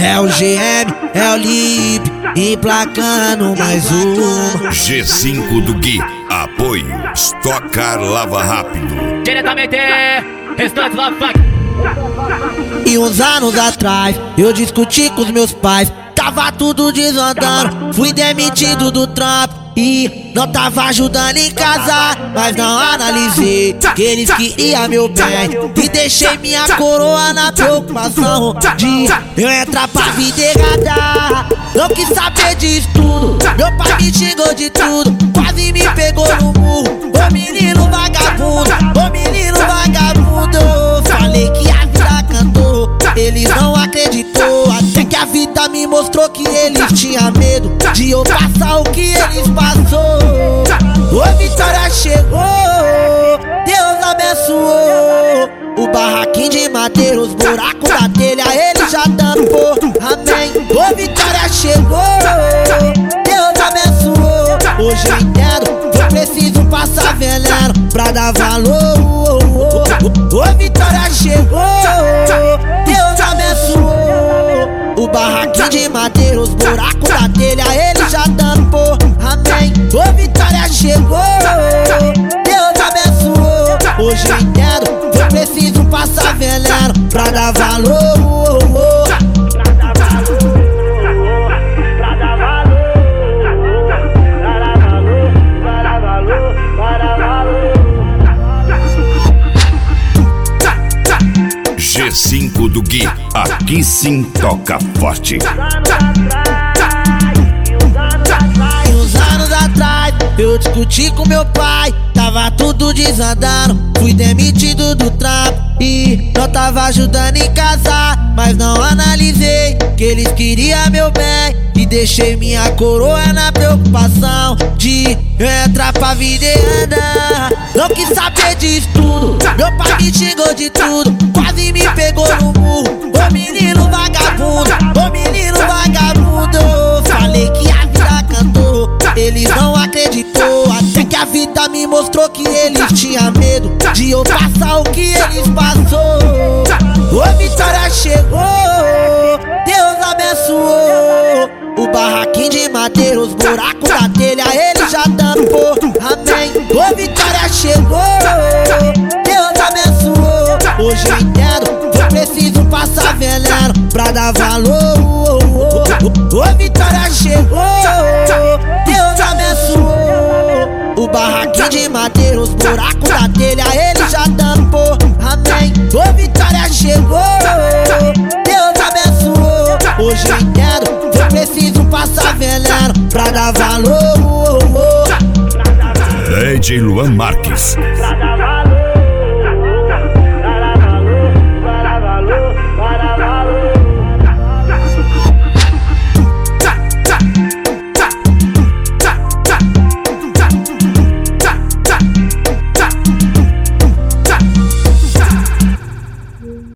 É o GM, é o Lip, emplacando mais uma. G5 do Gui, apoio, Stock Car Lava Rápido. Diretamente, restante Lava Funk. E uns anos atrás, eu discuti com os meus pais. Tava tudo desandando, fui demitido do trampo e não tava ajudando em casa. Mas não analisei que eles queriam meu bem e deixei minha coroa na preocupação de eu entrar pra vida errada. Não quis saber disso tudo, meu pai me xingou de tudo, quase me pegou no murro. Ô menino vagabundo, ô menino vagabundo. Falei que a vida cantou, eles não acreditou. Até que a vida me mostrou que eles tinham medo de eu passar o que eles passou. Ô vitória chegou, Deus abençoou. O barraquinho de madeira, os buracos da telha, ele já tampou, amém. Ô vitória chegou, Deus abençoou. Hoje eu entendo, eu preciso passar veneno pra dar valor. Ô vitória chegou, Deus abençoou. O barraquinho de madeira, os buracos da telha, ele já tampou, amém. Ô vitória chegou, Deus abençoou. Hoje eu entendo, eu preciso passar veneno pra dar valor. G5 do Gui, aqui sim toca forte. E uns anos atrás, eu discuti com meu pai. Tava tudo desandando, fui demitido do trampo e não tava ajudando em casa. Mas não analisei que eles queriam meu bem e deixei minha coroa na preocupação de eu entrar pra vida e andar. Não quis saber disso tudo, meu pai me xingou de tudo, quase me pegou no murro. Ô menino vagabundo, ô menino vagabundo. Falei que a vida cantou, eles não acreditou. Até que a vida me mostrou que eles tinham medo de eu passar o que eles passou. Ô vitória chegou, Deus abençoou. O barraquinho de madeira, os buracos da telha, ele já tampou, amém. Ô vitória chegou, Deus abençoou. Hoje eu entendo, eu preciso passar veneno pra dar valor. Ô vitória chegou, Deus abençoou. O barraquinho de madeira, os buracos da telha, ele já tampou, amém. Ô vitória chegou, Deus abençoou. Hoje eu entendo, eu preciso passar veneno pra dar valor. DJ Luan Marques.